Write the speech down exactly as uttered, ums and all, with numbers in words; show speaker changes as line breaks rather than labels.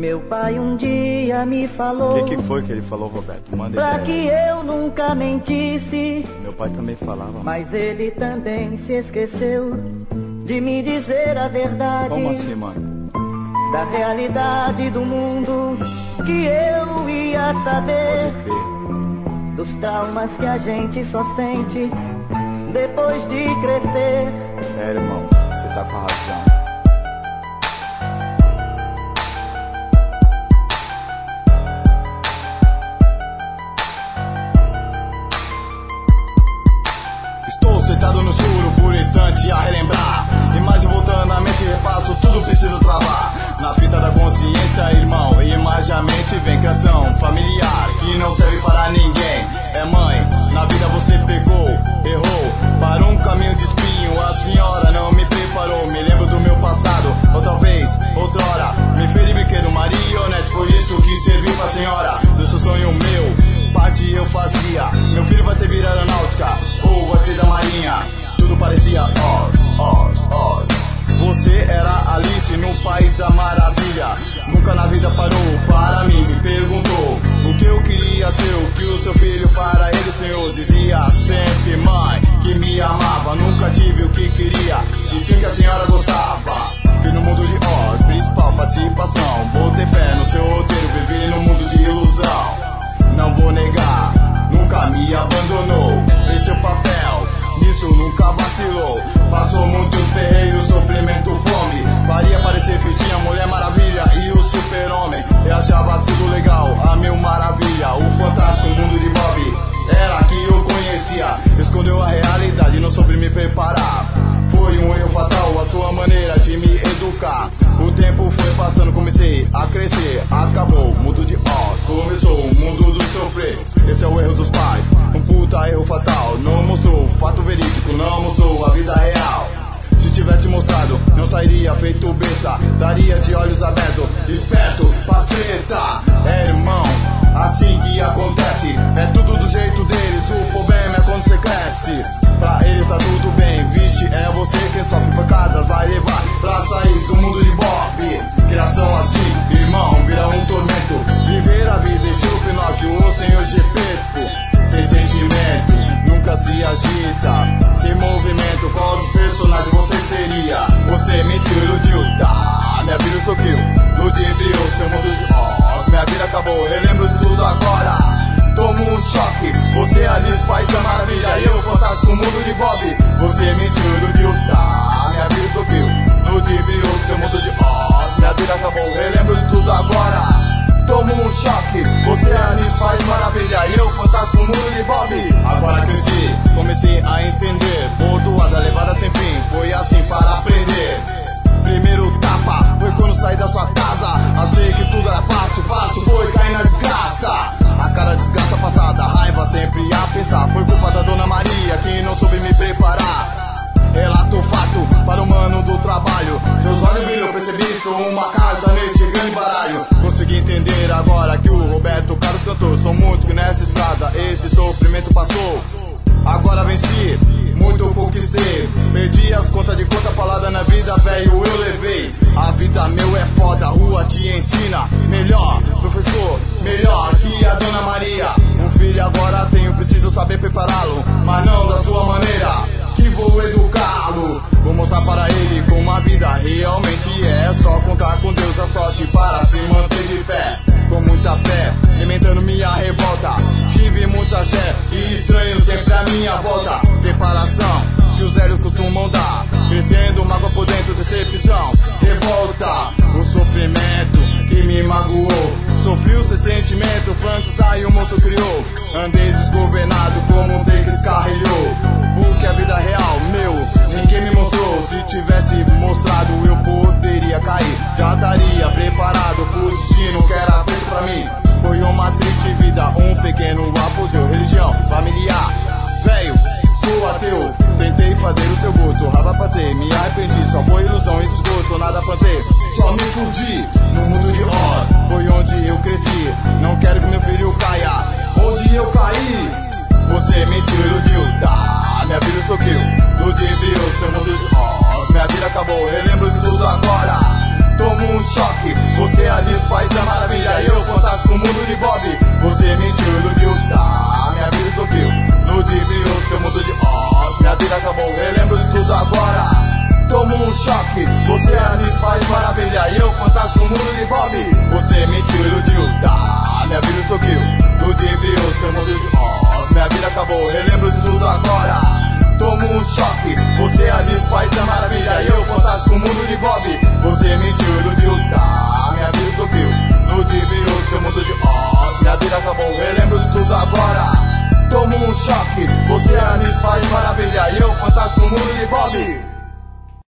Meu pai um dia me falou.
O que, que foi que ele falou, Roberto? Manda
pra
ideia.
que eu nunca mentisse.
Meu pai também falava.
Mas ele também se esqueceu de me dizer a verdade.
Como assim, mano?
Da realidade do mundo. Ixi. Que eu ia saber.
Pode crer.
Dos traumas que a gente só sente depois de crescer.
É, irmão, você tá com a razão.
Estou sentado no escuro por um instante a relembrar. Imagem voltando na mente, repasso, tudo preciso travar. Na fita da consciência, irmão, imagem a mente vem criação familiar que não serve para ninguém. É mãe, na vida você pegou, errou, para um caminho de espinho. A senhora não me preparou, me lembro do meu passado. Outra vez, outrora, me feri brinquedo marionete. Foi isso que serviu pra senhora, do seu sonho meu. Parte eu fazia, meu filho vai servir aeronáutica ou vai ser da marinha. Tudo parecia Oz, Oz, Oz. Você era Alice no País da Maravilha. Nunca na vida parou para mim, me perguntou o que eu queria ser, o que o seu filho para ele, Senhor. Dizia sempre, mãe, que me amava. Nunca tive o que queria, e sim que a senhora gostava. Vi no mundo de Oz, principal participação. Botei fé no seu roteiro, vivi no mundo de ilusão. Não vou negar, nunca me abandonou. Fez seu papel, nisso nunca vacilou. Passou muitos perreios, sofrimento, fome. Faria parecer fichinha, Mulher Maravilha e o Super-Homem. Eu achava tudo legal, a Mil Maravilha, o fantástico mundo de Bob. Era que eu conhecia, escondeu a realidade, não soube me preparar. Foi um erro fatal a sua maneira de me educar. O tempo foi passando, comecei a crescer. Acabou o mundo de Oz, começou o mundo do sofrer. Esse é o erro dos pais, um puta erro fatal. Não mostrou o fato verídico, não mostrou a vida real. Se tivesse mostrado, não sairia feito besta. Daria de olhos abertos, esperto, paceta. É, irmão, assim que acontece. É tudo do jeito deles, o problema é quando você cresce. Pra eles tá tudo bem, vixe, é você quem sofre pancadas. Vai levar pra sair do mundo de Bob. Criação assim, irmão, vira um tormento. Viver a vida estilo Pinóquio, o senhor Gepeto. Sem sentimento, nunca se agita. Sem movimento, qual dos personagens você seria? Você mentiu, iludiu, tá, minha vida explodiu. Ludibriou seu mundo de Oz, minha vida acabou, relembro de tudo agora. Tomo um choque, você é Alice, País da Maravilha, e eu, fantástico mundo de Bob. Você mentiu, iludiu, tá, minha vida explodiu. Ludibriou seu mundo de Oz, minha vida acabou, relembro de tudo agora. Tomo um choque, você é Alice, País Maravilha, e eu, fantástico mundo de Bob. Agora cresci, comecei a entender, bordoada, levada sem fim, foi assim para aprender. Primeiro tapa, foi quando saí da sua casa. Achei que tudo era fácil, fácil foi cair na desgraça. A cada desgraça passada, raiva sempre a pensar. Foi culpa da Dona Maria que não soube me preparar. Relato fato para o mano do trabalho. Seus olhos brilham, percebi, sou uma carta nesse grande baralho. Consegui entender agora que o Roberto Carlos cantou. Sou muito que nessa estrada esse sofrimento passou. Agora venci, muito conquistei. Perdi as contas de quanta palavra na vida, velho, eu levei. A vida meu é foda, a rua te ensina. Melhor, professor, melhor que a Dona Maria. Um filho agora tenho, preciso saber prepará-lo, mas não da sua maneira, que vou educá-lo. Vou mostrar para ele como a vida realmente é. Só contar com Deus a sorte para se manter de pé. Com muita fé, alimentando minha revolta. Tive muita fé e estranho sempre a minha volta. Preparação que os velhos costumam dar. Crescendo, mágoa por dentro, decepção, revolta. O sofrimento que me magoou. Sofri o seu sentimento, Frankenstein o monstro criou. Andei desgovernado como um trem que descarrilhou. O que é a vida real, meu, ninguém me mostrou. Se tivesse mostrado eu poderia cair. Já estaria preparado pro destino que era feito pra mim. Foi uma triste vida, um pequeno apogeu. Religião, familiar, velho, sou ateu. Tentei fazer o seu gosto, raba passei, me arrependi. Só foi ilusão e desgosto, nada plantei, só me fudi. No mundo de Oz, foi onde eu cresci. Não quero que meu filho caia onde eu caí. Você mentiu, iludiu, tá, minha vida explodiu. Ludibriou seu mundo de Oz, minha vida acabou, relembro de tudo agora. Tomo um choque, você é Alice, País da mundo de Bob.